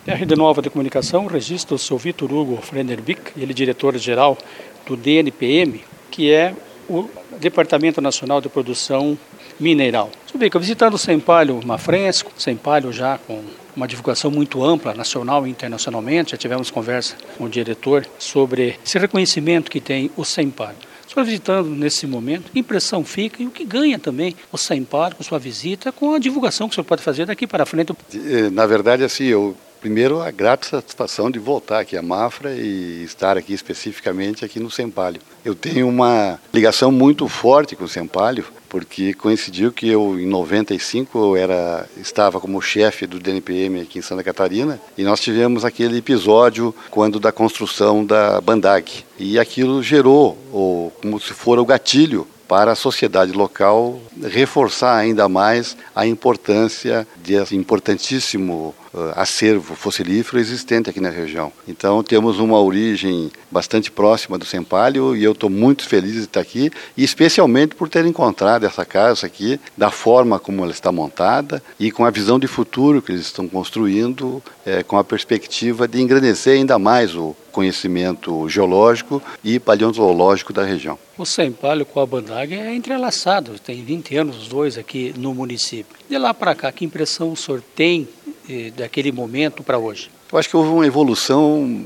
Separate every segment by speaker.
Speaker 1: A Rede Nova de Comunicação registra o seu Vitor Hugo Frenderbick, ele é diretor-geral do DNPM, que é o Departamento Nacional de Produção Mineral. Subica, visitando o Sempalho Mafresco, Sempalho já com uma divulgação muito ampla, nacional e internacionalmente, já tivemos conversa com o diretor sobre esse reconhecimento que tem o Sempalho. O senhor visitando nesse momento, que impressão fica e o que ganha também o Sempalho com sua visita, com a divulgação que o senhor pode fazer daqui para frente?
Speaker 2: Na verdade, assim, primeiro, a grata satisfação de voltar aqui a Mafra e estar aqui especificamente aqui no Sempalho. Eu tenho uma ligação muito forte com o Sempalho, porque coincidiu que eu, em 95, estava como chefe do DNPM aqui em Santa Catarina, e nós tivemos aquele episódio quando da construção da Bandag. E aquilo gerou, como se fora o gatilho, para a sociedade local reforçar ainda mais a importância desse importantíssimo acervo fossilífero existente aqui na região. Então temos uma origem bastante próxima do Sempalho e eu estou muito feliz de estar aqui, e especialmente por ter encontrado essa casa aqui, da forma como ela está montada e com a visão de futuro que eles estão construindo, com a perspectiva de engrandecer ainda mais o conhecimento geológico e paleontológico da região.
Speaker 1: O Sempalho com a Bandag é entrelaçado, tem 20 anos os dois aqui no município. De lá para cá, que impressão o senhor tem daquele momento para hoje?
Speaker 2: Eu acho que houve uma evolução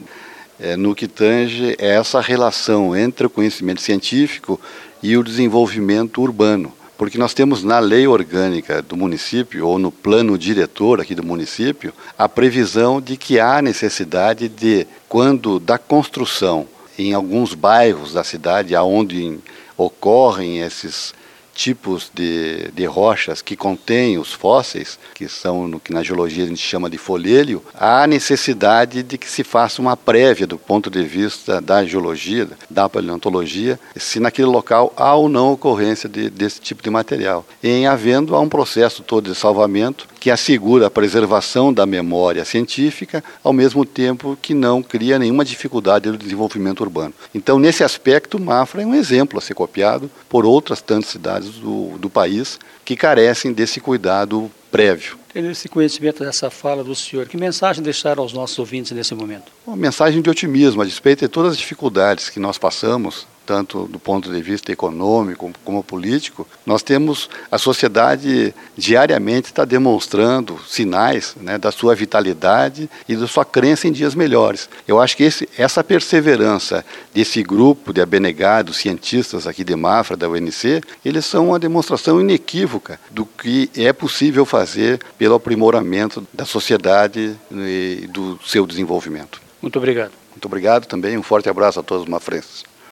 Speaker 2: no que tange essa relação entre o conhecimento científico e o desenvolvimento urbano. Porque nós temos na lei orgânica do município, ou no plano diretor aqui do município, a previsão de que há necessidade de, quando da construção em alguns bairros da cidade, onde ocorrem esses tipos de rochas que contêm os fósseis, que são no que na geologia a gente chama de folhêlio, há necessidade de que se faça uma prévia do ponto de vista da geologia, da paleontologia, se naquele local há ou não ocorrência desse tipo de material. Em havendo, há um processo todo de salvamento que assegura a preservação da memória científica, ao mesmo tempo que não cria nenhuma dificuldade no desenvolvimento urbano. Então, nesse aspecto, Mafra é um exemplo a ser copiado por outras tantas cidades do país que carecem desse cuidado prévio.
Speaker 1: Tendo esse conhecimento dessa fala do senhor, que mensagem deixar aos nossos ouvintes nesse momento?
Speaker 2: Uma mensagem de otimismo, a despeito de todas as dificuldades que nós passamos, tanto do ponto de vista econômico como político, nós temos, a sociedade diariamente está demonstrando sinais, da sua vitalidade e da sua crença em dias melhores. Eu acho que essa perseverança desse grupo de abnegados cientistas aqui de Mafra, da UNC, eles são uma demonstração inequívoca do que é possível fazer pelo aprimoramento da sociedade e do seu desenvolvimento.
Speaker 1: Muito obrigado.
Speaker 2: Muito obrigado também, um forte abraço a todos os mafrenses.